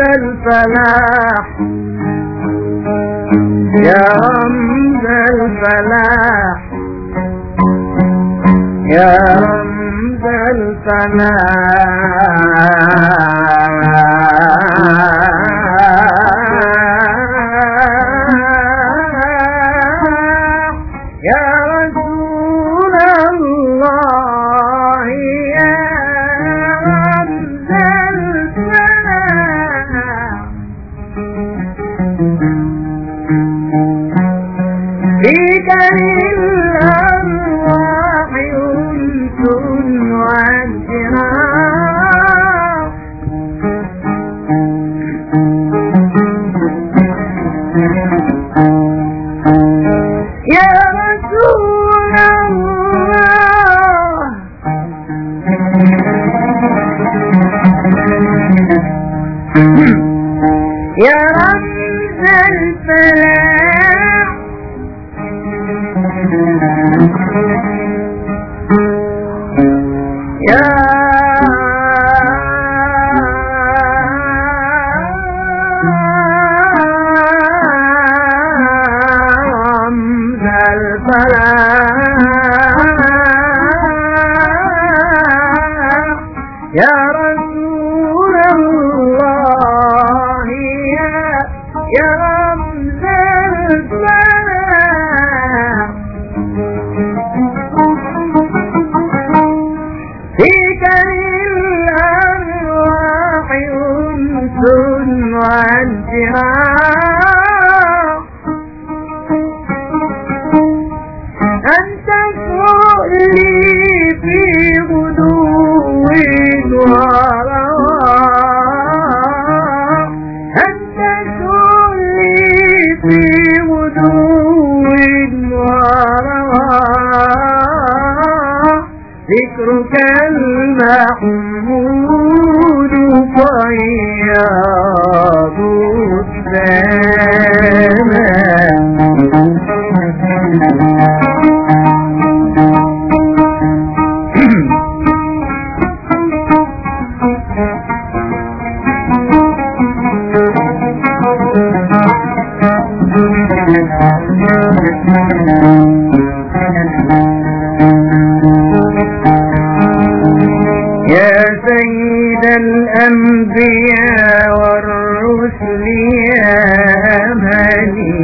الفلاح يا رمز الفلاح يا رمز الفلاح يا رسول الله يا رمز الفلاح فيك للأرواح أنس وانشراح يا رسول الله يا رمز الفلاح يا رمز الفلاح يا رسول الله يا رمز الفلاح فيك للأرواح أنس وانشراح أنت سؤلي في غدو ورواح أنت سؤلي في غدو ورواح ذكرك المحمود فياض يا سيد الأنبياء والرسل يا أماني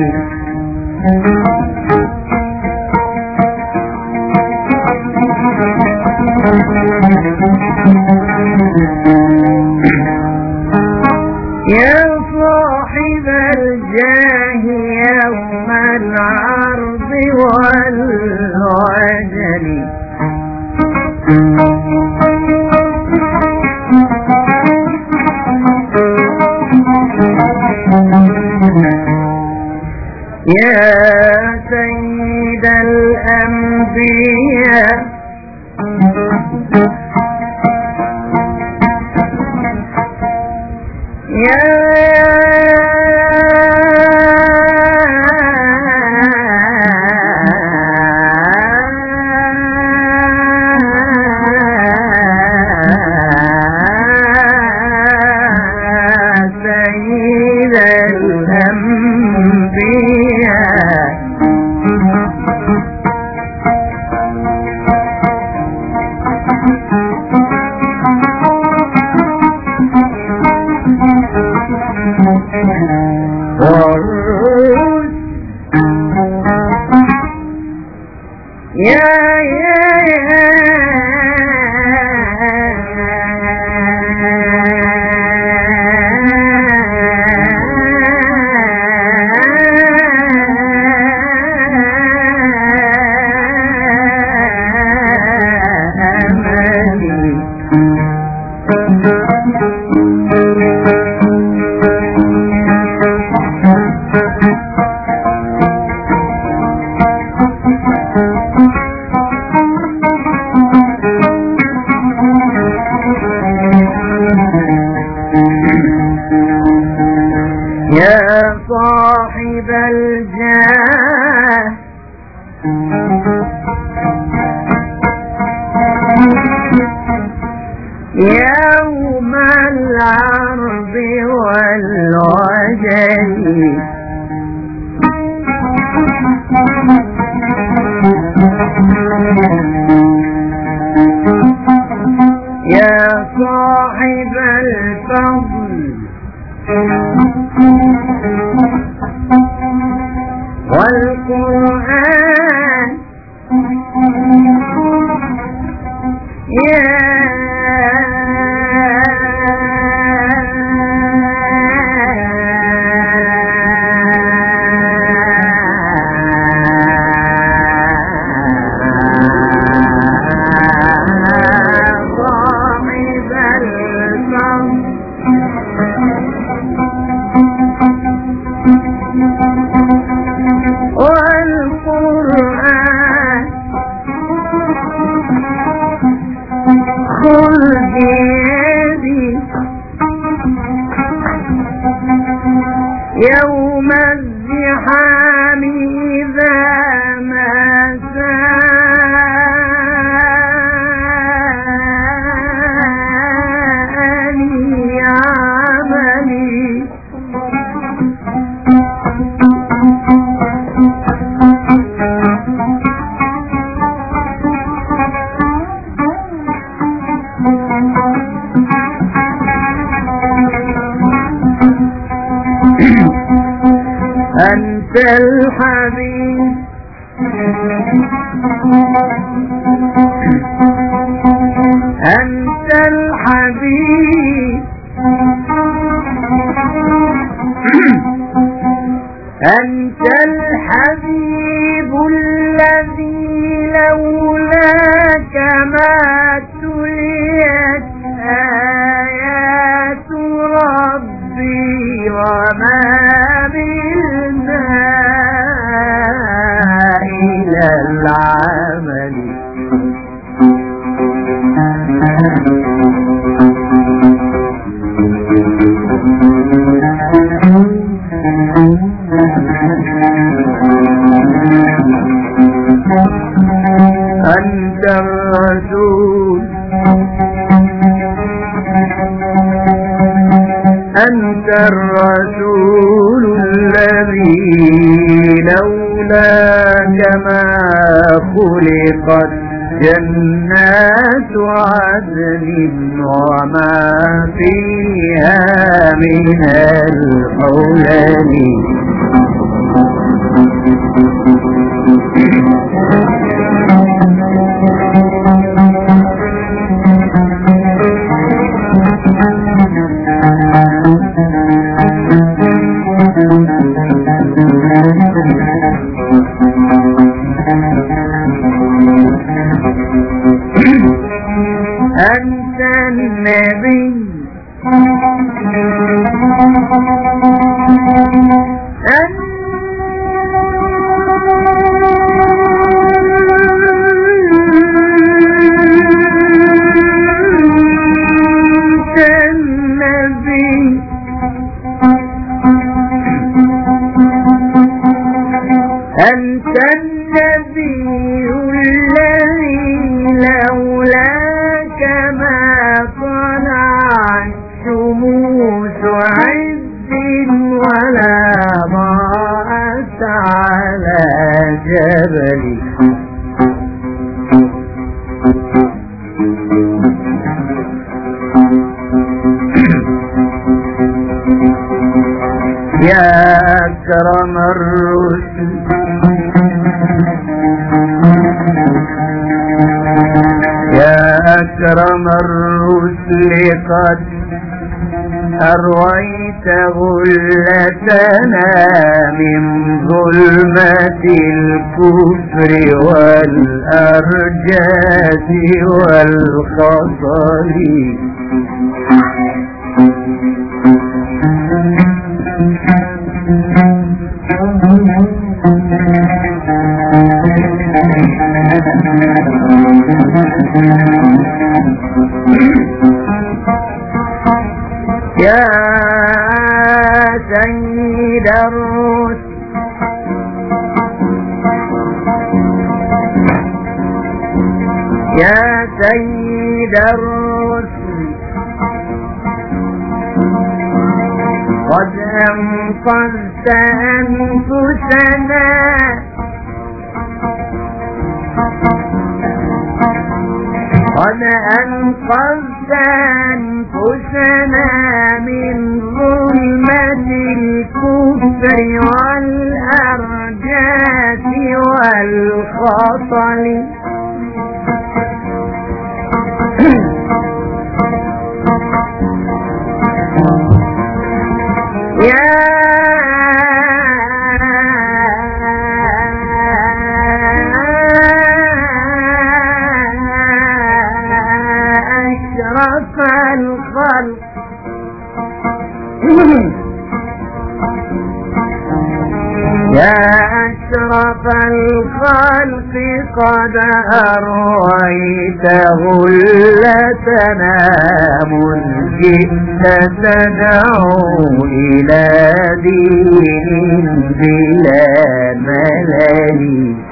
يا صاحب الجاه يوم العرض والعجل يا سيد الأنبياء سيد الأنبياء يا صاحب الجاه يوم العرض والقرآن يوم الزحام إذا ما ساءني عملي أنت الحبيب أنت الحبيب أنت الحبيب الذي لولاك ما تليت آيات ربي وما بالماء إلى العمل أنت الرسول أنت الرسول الذي لولاك ما خلقت جنات عدن وما فيها من الحلل أنت النبي أنت النبي الذي لولاك ما طلعت شموس عز ولا ضاءت على جبل يا أكرم الرسل يا أكرم الرسل قد أرويت غلتنا من ظلمة الكفر والأرجاس والخطر يا سيد الرسل يا سيد الرسل قد أنقذت أنفسنا قد أنقذت أنفسنا من ظلمة الكبر والأرجاس والخصل يا أشرف الخلق يا أشرف الخلق قد أرويته لتنام جئت تدعو إلى دين بلا ملل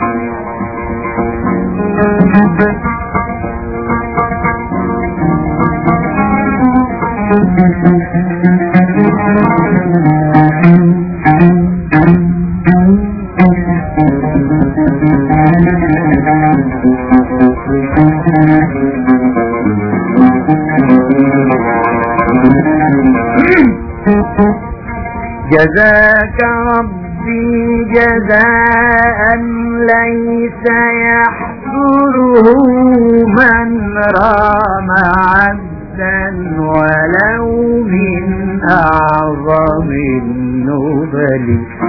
جزاك ربي جزاء ليس يحضره من رام عبدا ولو من أعظم النبل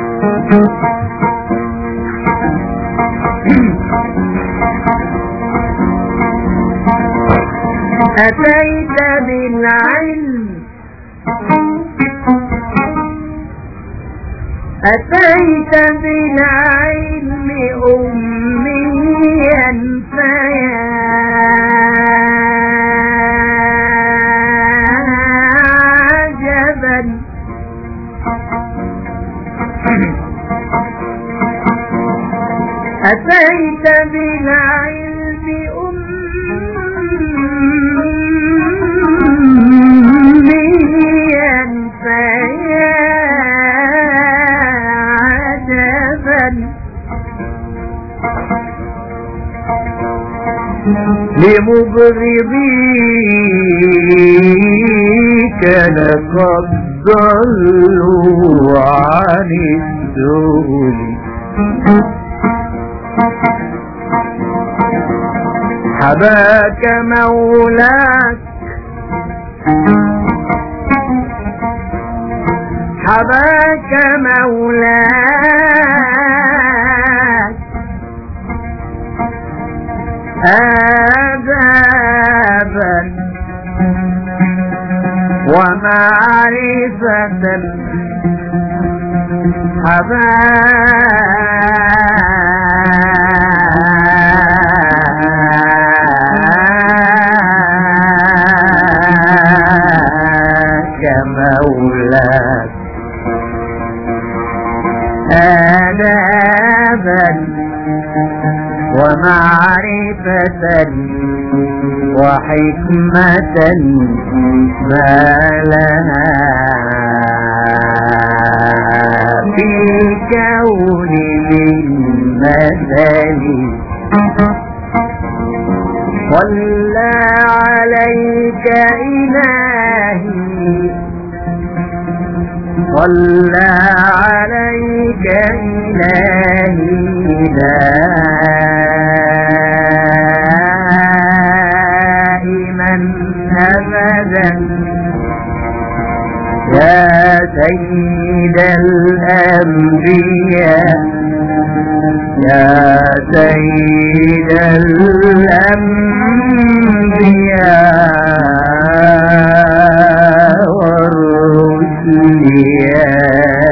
أتيت بالعلم أتيت بالعلم أميا فيا عجبا أتيت بالعلم أميا فيا لمبغضيك لقد ضلوا عن السبل حباك مولاك حباك مولاك آدابا ومعرفة حباك مولاك آدابا ومعرفة وحكمة ما لها في الكون من مثل صلى عليك إلهي صلى عليك إلهي دائما أبدا يا سيد الأنبياء يا سيد الأنبياء والرسل يا